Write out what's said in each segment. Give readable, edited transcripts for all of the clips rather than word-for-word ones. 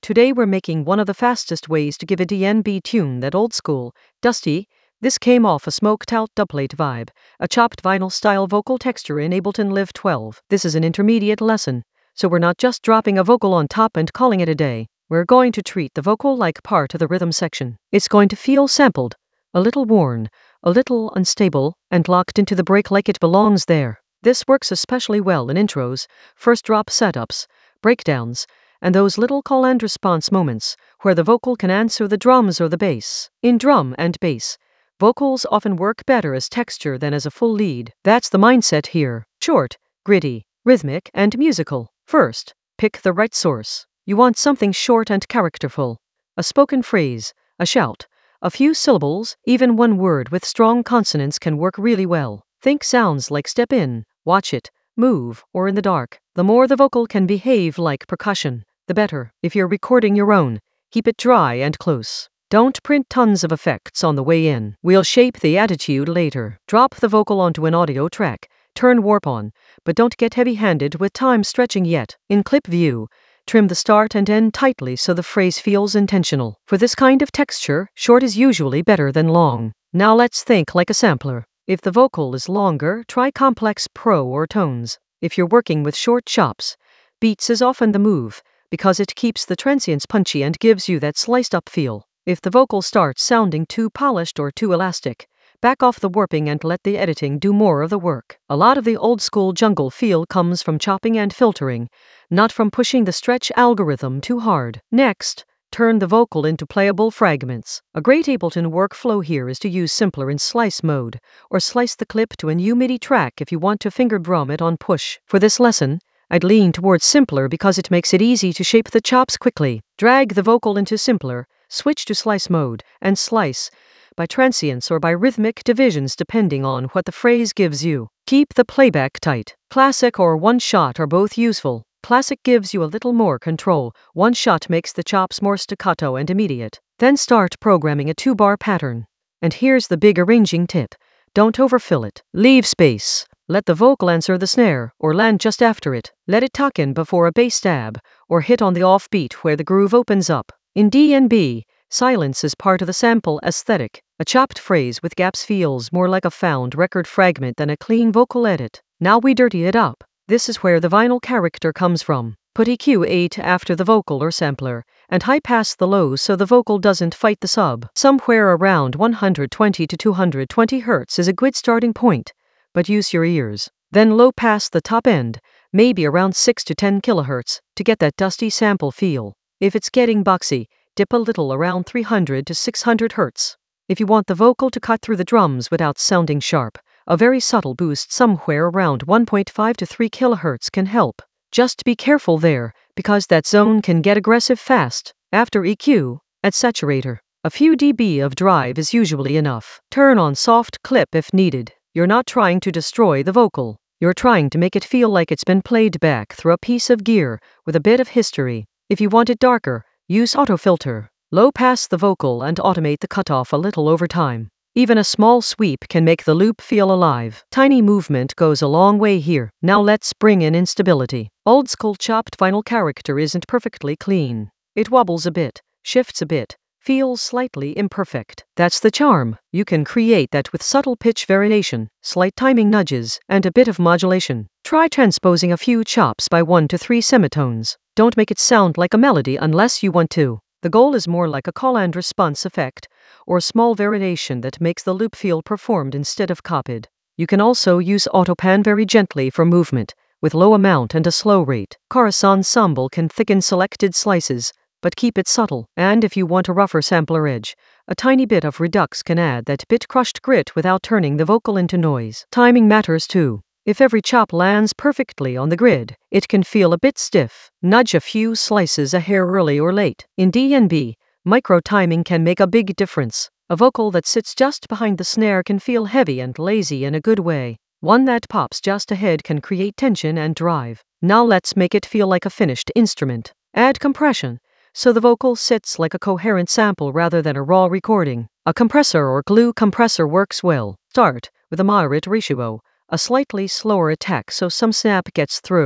Today we're making one of the fastest ways to give a DnB tune that old school, dusty. This came off a smoked out dubplate vibe, a chopped vinyl style vocal texture in Ableton Live 12. This is an intermediate lesson, so we're not just dropping a vocal on top and calling it a day. We're going to treat the vocal like part of the rhythm section. It's going to feel sampled, a little worn, a little unstable, and locked into the break like it belongs there. This works especially well in intros, first drop setups, breakdowns, and those little call and response moments where the vocal can answer the drums or the bass. In drum and bass, vocals often work better as texture than as a full lead. That's the mindset here. Short, gritty, rhythmic, and musical. First, pick the right source. You want something short and characterful. A spoken phrase, a shout, a few syllables, even one word with strong consonants can work really well. Think sounds like step in, watch it, move, or in the dark. The more the vocal can behave like percussion, the better. If you're recording your own, keep it dry and close. Don't print tons of effects on the way in. We'll shape the attitude later. Drop the vocal onto an audio track, turn warp on, but don't get heavy-handed with time stretching yet. In clip view, trim the start and end tightly so the phrase feels intentional. For this kind of texture, short is usually better than long. Now let's think like a sampler. If the vocal is longer, try complex pro or tones. If you're working with short chops, beats is often the move, because it keeps the transients punchy and gives you that sliced up feel. If the vocal starts sounding too polished or too elastic, back off the warping and let the editing do more of the work. A lot of the old school jungle feel comes from chopping and filtering, not from pushing the stretch algorithm too hard. Next, turn the vocal into playable fragments. A great Ableton workflow here is to use simpler in slice mode, or slice the clip to a new MIDI track if you want to finger drum it on push. For this lesson, I'd lean towards simpler because it makes it easy to shape the chops quickly. Drag the vocal into simpler, switch to slice mode, and slice by transients or by rhythmic divisions depending on what the phrase gives you. Keep the playback tight. Classic or one shot are both useful. Classic gives you a little more control. One shot makes the chops more staccato and immediate. Then start programming a 2-bar pattern. And here's the big arranging tip. Don't overfill it. Leave space. Let the vocal answer the snare, or land just after it. Let it tuck in before a bass stab, or hit on the offbeat where the groove opens up. In DnB, silence is part of the sample aesthetic. A chopped phrase with gaps feels more like a found record fragment than a clean vocal edit. Now we dirty it up. This is where the vinyl character comes from. Put EQ 8 after the vocal or sampler, and high pass the low so the vocal doesn't fight the sub. Somewhere around 120 to 220 Hz is a good starting point, but use your ears. Then low pass the top end, maybe around 6 to 10 kHz, to get that dusty sample feel. If it's getting boxy, dip a little around 300 to 600 Hz. If you want the vocal to cut through the drums without sounding sharp, a very subtle boost somewhere around 1.5 to 3 kHz can help. Just be careful there, because that zone can get aggressive fast. After EQ, add saturator. A few dB of drive is usually enough. Turn on soft clip if needed. You're not trying to destroy the vocal. You're trying to make it feel like it's been played back through a piece of gear with a bit of history. If you want it darker, use autofilter. Low pass the vocal and automate the cutoff a little over time. Even a small sweep can make the loop feel alive. Tiny movement goes a long way here. Now let's bring in instability. Old school chopped vinyl character isn't perfectly clean. It wobbles a bit, shifts a bit, feels slightly imperfect. That's the charm. You can create that with subtle pitch variation, slight timing nudges, and a bit of modulation. Try transposing a few chops by 1 to 3 semitones. Don't make it sound like a melody unless you want to. The goal is more like a call and response effect, or a small variation that makes the loop feel performed instead of copied. You can also use autopan very gently for movement, with low amount and a slow rate. Chorus ensemble can thicken selected slices, but keep it subtle. And if you want a rougher sampler edge, a tiny bit of redux can add that bit crushed grit without turning the vocal into noise. Timing matters too. If every chop lands perfectly on the grid, it can feel a bit stiff. Nudge a few slices a hair early or late. In DnB, micro timing can make a big difference. A vocal that sits just behind the snare can feel heavy and lazy in a good way. One that pops just ahead can create tension and drive. Now let's make it feel like a finished instrument. Add compression, so the vocal sits like a coherent sample rather than a raw recording. A compressor or glue compressor works well. Start with a moderate ratio, a slightly slower attack so some snap gets through.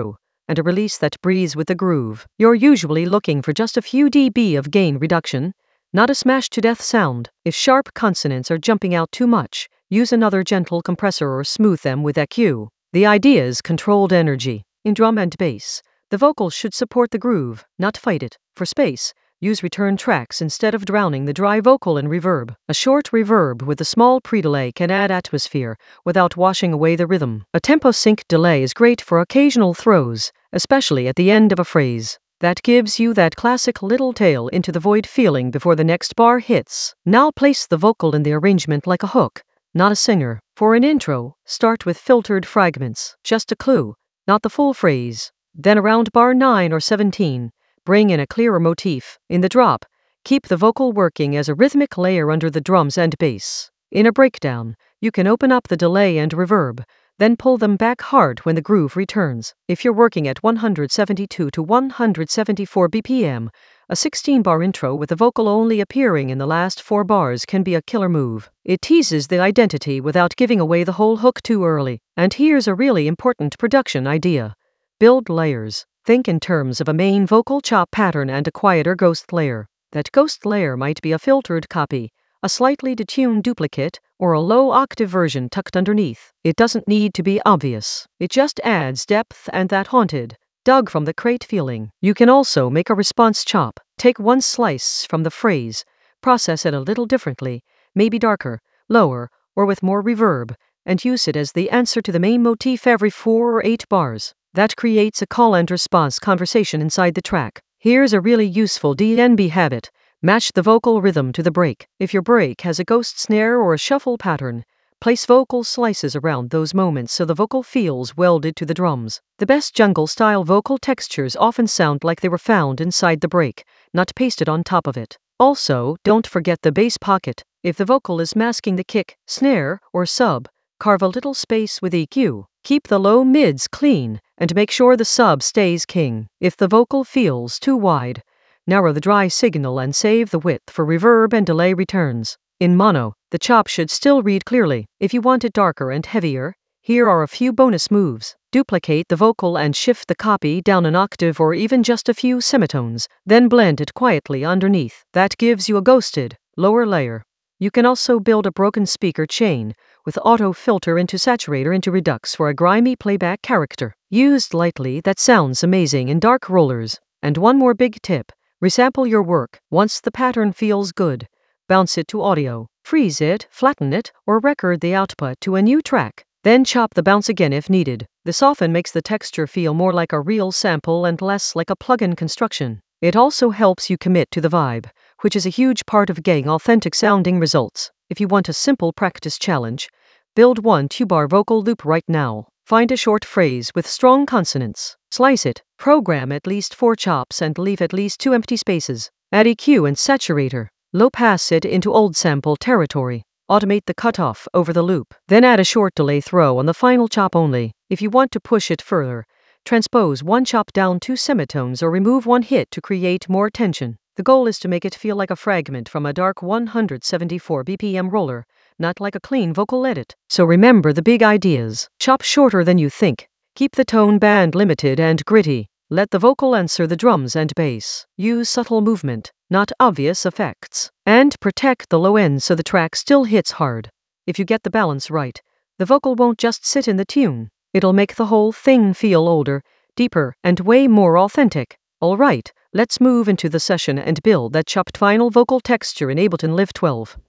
and a release that breathes with the groove. You're usually looking for just a few dB of gain reduction, not a smash-to-death sound. If sharp consonants are jumping out too much, use another gentle compressor or smooth them with EQ. The idea is controlled energy. In drum and bass, the vocals should support the groove, not fight it. For space, use return tracks instead of drowning the dry vocal in reverb. A short reverb with a small pre-delay can add atmosphere without washing away the rhythm. A tempo sync delay is great for occasional throws, especially at the end of a phrase. That gives you that classic little tail into the void feeling before the next bar hits. Now place the vocal in the arrangement like a hook, not a singer. For an intro, start with filtered fragments, just a clue, not the full phrase. Then around bar 9 or 17, bring in a clearer motif. In the drop, keep the vocal working as a rhythmic layer under the drums and bass. In a breakdown, you can open up the delay and reverb, then pull them back hard when the groove returns. If you're working at 172 to 174 BPM, a 16-bar intro with the vocal only appearing in the last 4 bars can be a killer move. It teases the identity without giving away the whole hook too early. And here's a really important production idea. Build layers. Think in terms of a main vocal chop pattern and a quieter ghost layer. That ghost layer might be a filtered copy, a slightly detuned duplicate, or a low-octave version tucked underneath. It doesn't need to be obvious. It just adds depth and that haunted, dug from the crate feeling. You can also make a response chop. Take one slice from the phrase, process it a little differently, maybe darker, lower, or with more reverb, and use it as the answer to the main motif every 4 or 8 bars. That creates a call and response conversation inside the track. Here's a really useful DNB habit. Match the vocal rhythm to the break. If your break has a ghost snare or a shuffle pattern, place vocal slices around those moments so the vocal feels welded to the drums. The best jungle-style vocal textures often sound like they were found inside the break, not pasted on top of it. Also, don't forget the bass pocket. If the vocal is masking the kick, snare, or sub, carve a little space with EQ. Keep the low mids clean, and make sure the sub stays king. If the vocal feels too wide, narrow the dry signal and save the width for reverb and delay returns. In mono, the chop should still read clearly. If you want it darker and heavier, here are a few bonus moves. Duplicate the vocal and shift the copy down an octave or even just a few semitones, then blend it quietly underneath. That gives you a ghosted, lower layer. You can also build a broken speaker chain with auto filter into saturator into redux for a grimy playback character. Used lightly, that sounds amazing in dark rollers. And one more big tip. Resample your work. Once the pattern feels good, bounce it to audio, freeze it, flatten it, or record the output to a new track. Then chop the bounce again if needed. This often makes the texture feel more like a real sample and less like a plug-in construction. It also helps you commit to the vibe, which is a huge part of getting authentic sounding results. If you want a simple practice challenge, build one 2-bar vocal loop right now. Find a short phrase with strong consonants. Slice it. Program at least 4 chops and leave at least 2 empty spaces. Add EQ and saturator. Low pass it into old sample territory. Automate the cutoff over the loop. Then add a short delay throw on the final chop only. If you want to push it further, transpose one chop down 2 semitones or remove one hit to create more tension. The goal is to make it feel like a fragment from a dark 174 BPM roller, not like a clean vocal edit. So remember the big ideas. Chop shorter than you think. Keep the tone band limited and gritty. Let the vocal answer the drums and bass. Use subtle movement, not obvious effects. And protect the low end so the track still hits hard. If you get the balance right, the vocal won't just sit in the tune. It'll make the whole thing feel older, deeper, and way more authentic. Alright, let's move into the session and build that chopped final vocal texture in Ableton Live 12.